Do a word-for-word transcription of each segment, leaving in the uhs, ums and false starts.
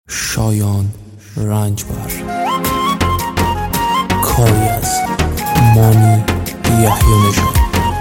شایان رنجبر، کاری از مانی یحیی نژاد.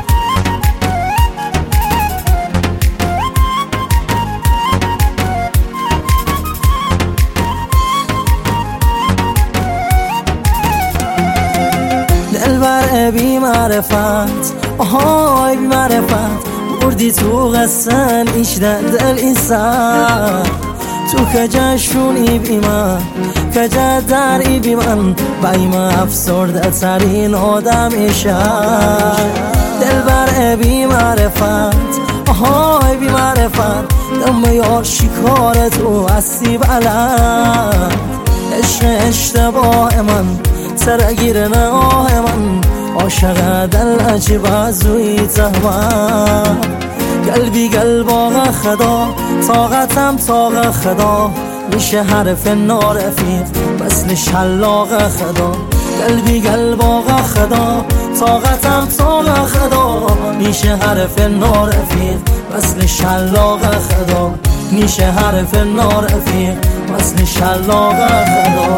دلبر بی معرفت، آهای بی معرفت، بردی تو غسل ایشده دل اینسان. تو کجاشونی بی من، کجا داری بی من، بای من افسرده ترین آدم ایشان. دلبر بی معرفت، آهای بی معرفت، دم یار شکار تو هستی بلند. عشق اشتباه من، سرگیر نگاه من، عاشق دل عجیب ازوی تهمن. قلبی قلب آقا خدا، طاقتم طاق خدا، میشه حرف نارفیق مثل شلاق خدا. قلبی قلب آقا خدا، طاقتم طاق خدا، میشه حرف نارفیق مثل شلاق خدا، میشه حرف نارفیق مثل شلاق خدا.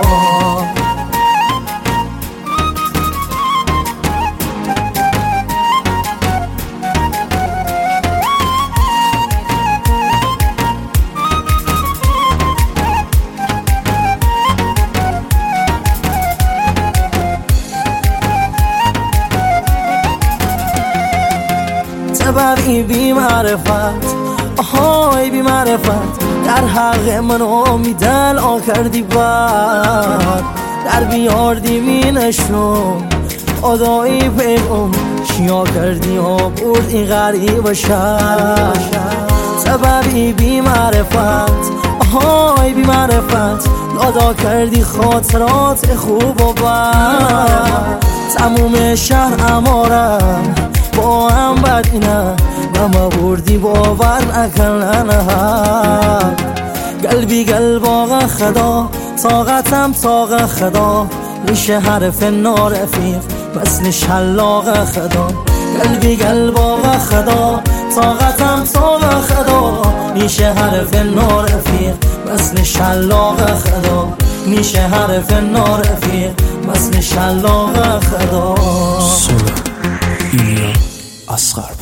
تبعی بی معرفت، آهای بی معرفت، در حق من امیدل آ کردی بر، در بیاردی می نشون آدایی پیغم، شیا کردی ها بردی غریب شد. تبعی بی معرفت، آهای بی معرفت، یادا کردی خاطرات خوب و بد. تموم شهر امارم با هم بد اینه، نما بردی باور نکردن حد. قلبی قلب آقا خدا، طاقتم طاق خدا، میشه حرف نارفیق مثل شلاق خدا. قلبی قلب آقا خدا، طاقتم طاق خدا، میشه حرف نارفیق مثل شلاق خدا، میشه حرف نارفیق مثل شلاق خدا. صلح ایلیا اصغر.